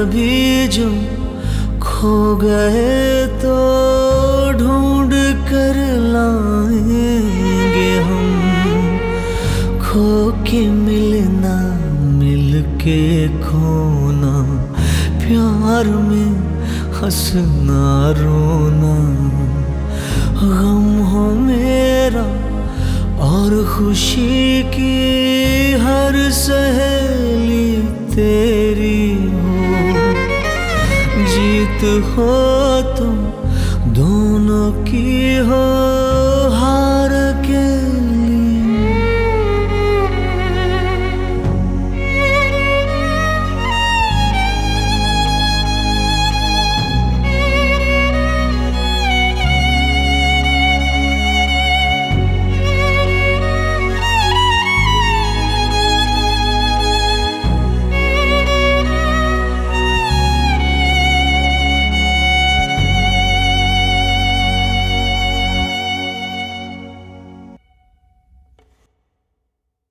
कभी जो खो गए तो ढूंढ कर लाएंगे हम। खो के मिलना, मिल के खोना, प्यार में हंसना रोना। गम हो मेरा और खुशी की हर सहेली तेरी हो। जीत हो तुम दोनों की हो